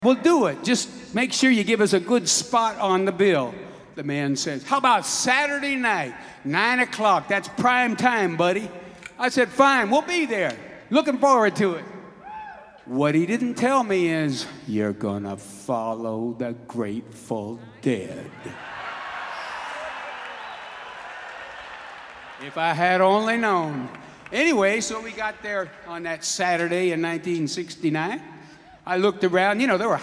We'll do it. Just make sure you give us a good spot on the bill. The man says, how about Saturday night, 9 o'clock? That's prime time, buddy. I said, fine, we'll be there. Looking forward to it. What he didn't tell me is, you're gonna follow the Grateful Dead. If I had only known. Anyway, so we got there on that Saturday in 1969. I looked around, you know, there were